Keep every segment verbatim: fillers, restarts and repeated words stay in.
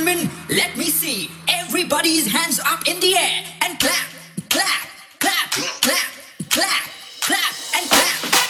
gentlemen, let me see everybody's hands up in the air and clap, clap, clap, clap, clap, clap, and clap.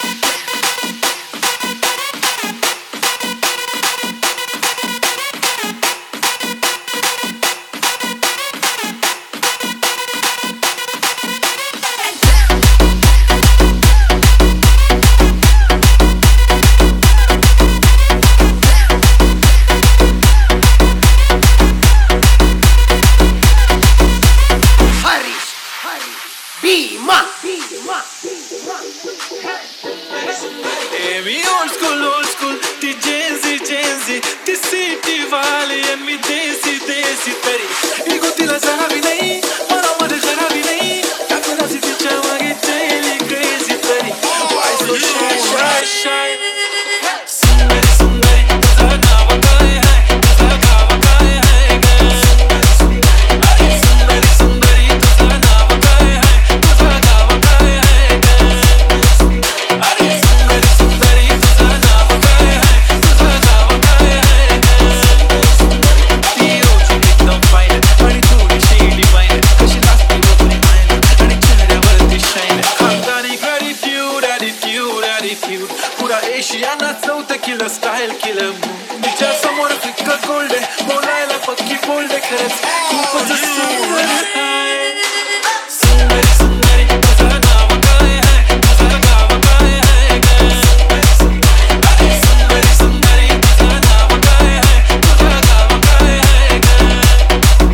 Me old school, old school, ती जेन्सी जेन्सी, ती city वाली आणि मी देसी देसी तरी ego तिला जरावी नाही, मनामध्ये जरावी नाही, टाकून अशी तिच्या मागे चैली क्रेझी तरी Why so shy, shy, shy सुंदरी सुंदरी तुझं नाव काय आहे, तुझं नाव काय आहे ग सुंदरी सुंदरी तुझं नाव काय आहे, तुझं नाव काय आहे ग अरे सुंदरी सुंदरी तुझं नाव काय आहे, तुझं नाव काय आहे ग ती रोजी एकदम फाईन आणि थोडीशी डिवाईन कशी लागते बघून माईन आणि चेहऱ्यावरती शाईन खानदानी गॅटिट्यूड ॲटिट्यूड ॲटिट्यूड पुरा एशियानाच नव्हतं केलं स्टाईल केलं तिच्या समोर फिक्क गोल्ड आहे बोलायला पक्की बोल्ड आहे खरंच खूपच सुंदर आहे सुंदरी सुंदरी तुझं नाव काय आहे तुझं नाव काय आहे ग सुंदरी सुंदरी तुझं नाव काय आहे तुझं नाव काय आहे ग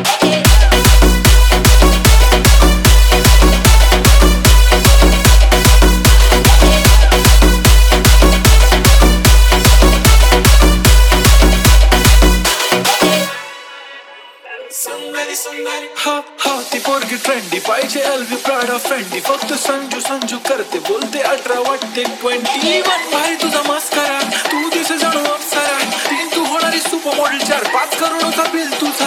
सुंदरी सुंदरी हा हा ती पोरगी ट्रेंडी पाहिजे एलवी प्राडा फ्रेंडी फक्त संजू संजू करते बोलते अठरा वाटते ट्वेंटी वन भारी तुझा मस्करा तू दिसे जाणू अप्सरा तीन तू होणारी सुपर मॉडेल चार पाच करोडचा बिल तुझा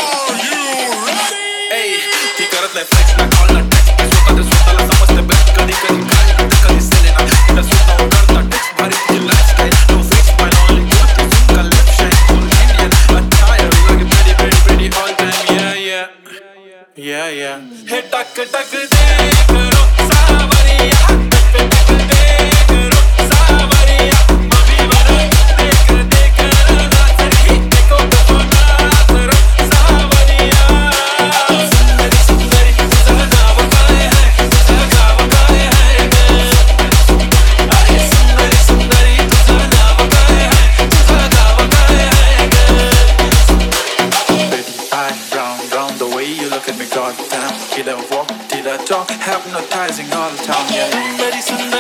Ey, ती करत नाही फ्लेक्स ना कॉल ना टेक्स्ट स्वतः स्वतःला समजते बेस्ट कधी कधी काय कधी सेलेना तिला स्वतः करता टेक्स्ट भारी तुझी lifestyle no fix my only good thing का left side full Indian attire looking pretty pretty pretty all time yeah yeah yeah yeah हे टक टक दे करो सावरिया टक टक दे करो सावरिया अभी बना देख देख नाच रही देखो देखो नाच रो सावरिया सुंदरी सुंदरी तुझं नाव काय आहे तुझं नाव काय आहे ग अरे सुंदरी सुंदरी तुझं नाव काय आहे तुझं नाव काय आहे ग Betty eye round round the way you look at me goddamn killer walk till I talk hypnotizing all the time yeah Sundari Sundari